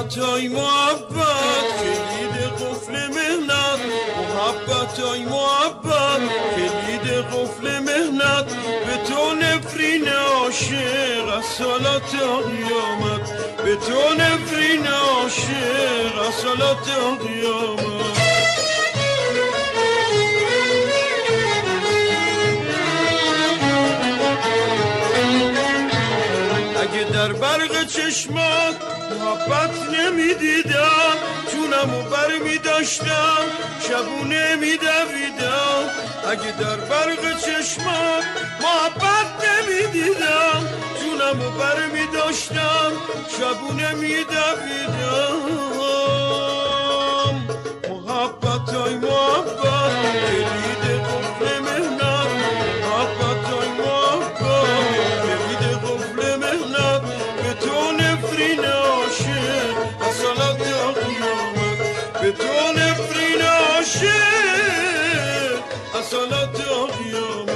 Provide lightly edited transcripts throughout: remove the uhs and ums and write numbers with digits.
های محبت کلید قفل مهنت، محبت های محبت کلید قفل مهنت، به تو نفرین عاشق از سالات قیامت، به تو نفرین عاشق از سالات قیامت. اگه در برق چشمات محبت نمیدیدم، جونمو بر میداشتم شبونه میدویدم. اگه در برق چشمات محبت نمیدیدم، جونمو بر میداشتم شبونه میدویدم. محبت های محبت کلید قفل مهنت، محبت های محبت کلید قفل مهنت، به تو نفرین عاشق از سالات قیامت، به تو نفرین عاشق از سالات قیامت.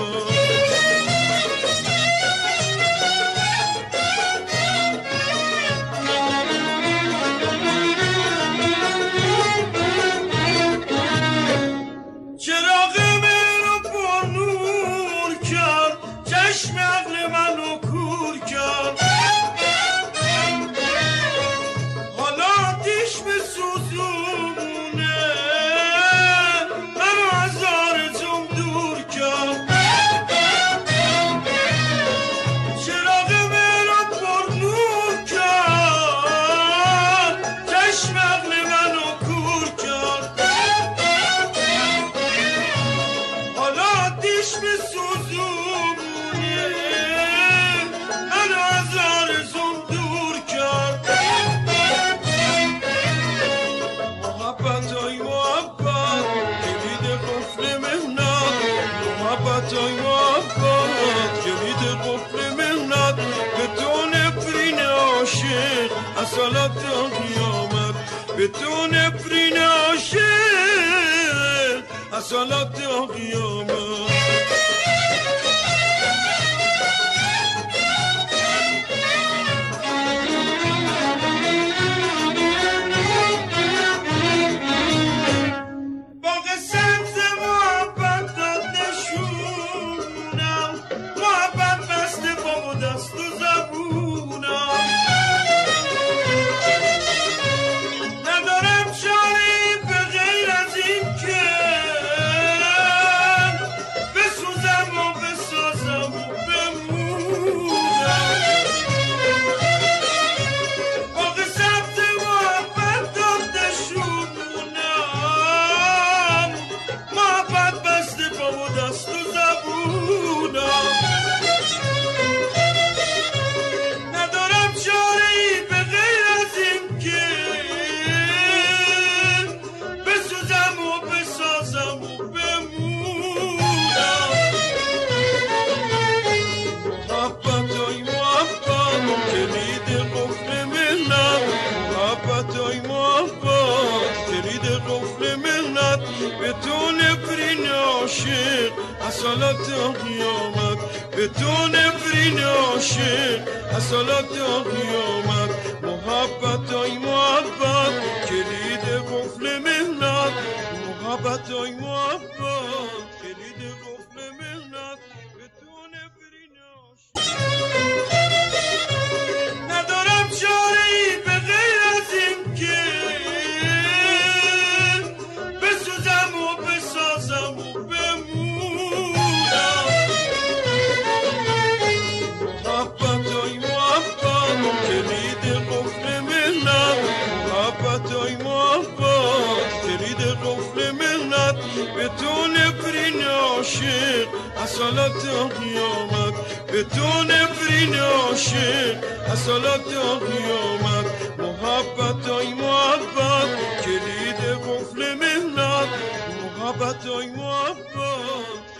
سالات قیامت، به تو نفرین عاشق از سالات قیامت. به تو نفرین عاشق از سالات قیامت، به تو نفرین عاشق از سالات قیامت. محبت های محبت کلید قفل مهنت، محبت های محبت کلید قفل مهنت، به تو نفرین عاشق. ندارم چاره‌ای به غیر از این که به تو نفرین عاشق از سالات قیامت، به تو نفرین عاشق از سالات قیامت. محبت های محبت کلید قفل مهنت، محبت های محبت